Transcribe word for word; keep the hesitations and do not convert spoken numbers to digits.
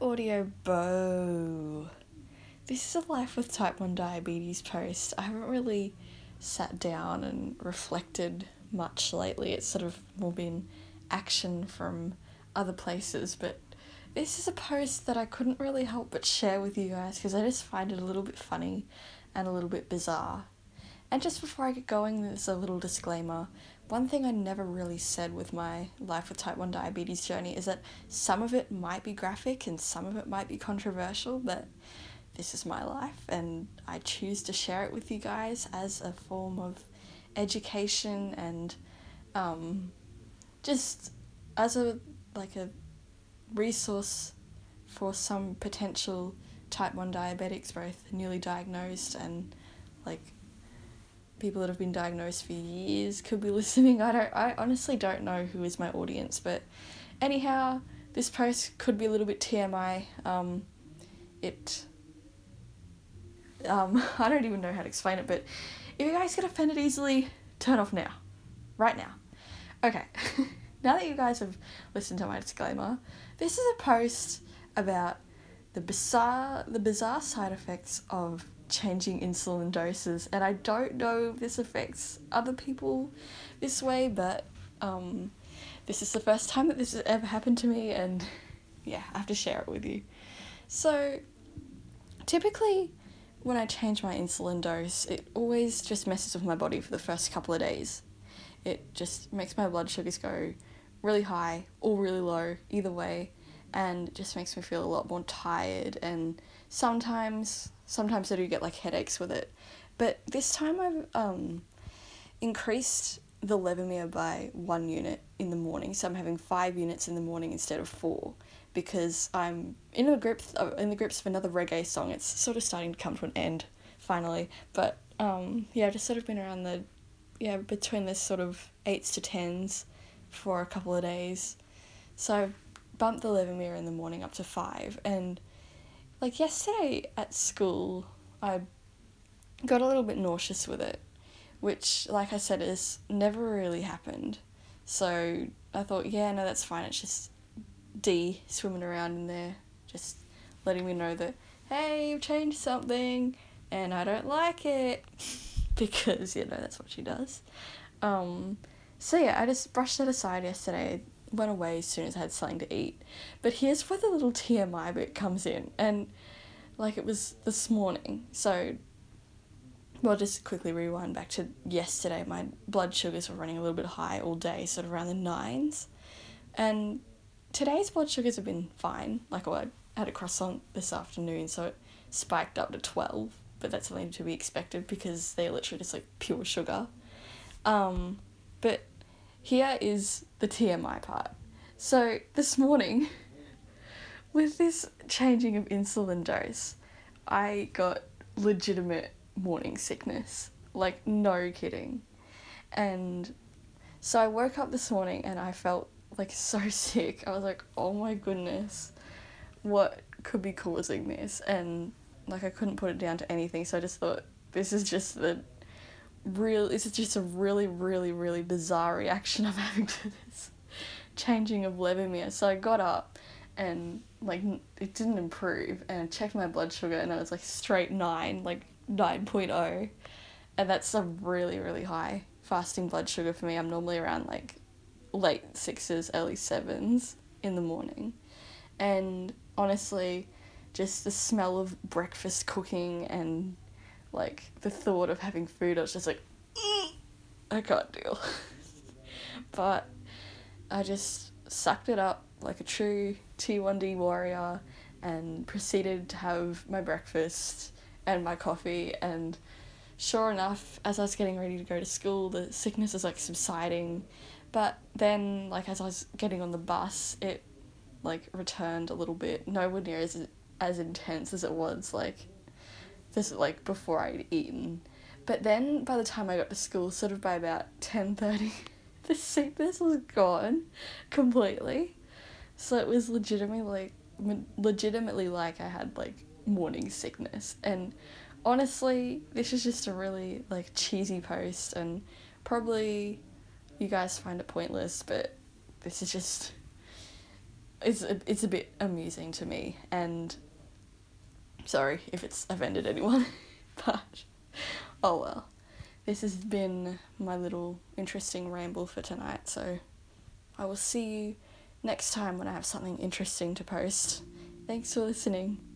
Audio Bo. This is a Life with Type one Diabetes post. I haven't really sat down and reflected much lately. It's sort of more been action from other places, but this is a post that I couldn't really help but share with you guys because I just find it a little bit funny and a little bit bizarre. And just before I get going, there's a little disclaimer. One thing I never really said with my Life with Type one Diabetes journey is that some of it might be graphic and some of it might be controversial, but this is my life and I choose to share it with you guys as a form of education and um, just as a like a resource for some potential type one diabetics, both newly diagnosed and like people that have been diagnosed for years could be listening. I don't I honestly don't know who is my audience, but anyhow, this post could be a little bit T M I. Um it um I don't even know how to explain it, but if you guys get offended easily, turn off now. Right now. Okay. Now that you guys have listened to my disclaimer, this is a post about the bizarre the bizarre side effects of changing insulin doses, and I don't know if this affects other people this way, but um, this is the first time that this has ever happened to me, and yeah, I have to share it with you. So, typically, when I change my insulin dose, it always just messes with my body for the first couple of days. It just makes my blood sugars go really high or really low, either way, and it just makes me feel a lot more tired, and sometimes sometimes I do get like headaches with it. But this time I've um increased the Levemir by one unit in the morning, so I'm having five units in the morning instead of four, because I'm in the grips of, in the grips of another reggae song. It's sort of starting to come to an end finally, but um yeah, I've just sort of been around the yeah between this sort of eights to tens for a couple of days, so I bumped the Levemir in the morning up to five. And like yesterday at school, I got a little bit nauseous with it, which, like I said, has never really happened. So I thought, yeah, no, that's fine. It's just D swimming around in there, just letting me know that, hey, you've changed something, and I don't like it, because, you know, that's what she does. Um, so yeah, I just brushed that aside yesterday, went away as soon as I had something to eat. But here's where the little T M I bit comes in, and like it was this morning, so well, just quickly rewind back to yesterday. My blood sugars were running a little bit high all day, sort of around the nines, and today's blood sugars have been fine. Like, well, I had a croissant this afternoon, so it spiked up to twelve, but that's something to be expected because they're literally just like pure sugar. Um, but here is the T M I part. So this morning, with this changing of insulin dose, I got legitimate morning sickness. Like, no kidding. And so I woke up this morning and I felt like so sick. I was like, oh my goodness, what could be causing this? And like I couldn't put it down to anything, so I just thought, this is just the real, this is just a really, really, really bizarre reaction I'm having to this changing of Levemir. So I got up and like it didn't improve, and I checked my blood sugar and it was like straight nine, like nine point oh, and that's a really, really high fasting blood sugar for me. I'm normally around like late sixes, early sevens in the morning. And honestly, just the smell of breakfast cooking and like the thought of having food, I was just like, mm, I can't deal. But I just sucked it up like a true T one D warrior and proceeded to have my breakfast and my coffee, and sure enough, as I was getting ready to go to school, the sickness was like subsiding, but then like as I was getting on the bus, it like returned a little bit, nowhere near as as intense as it was like this like before I'd eaten. But then by the time I got to school, sort of by about ten thirty, the sickness was gone completely. So it was legitimately like legitimately like I had like morning sickness. And honestly, this is just a really like cheesy post, and probably you guys find it pointless, but this is just it's a, it's a bit amusing to me, and sorry if it's offended anyone, but oh well. This has been my little interesting ramble for tonight, so I will see you next time when I have something interesting to post. Thanks for listening.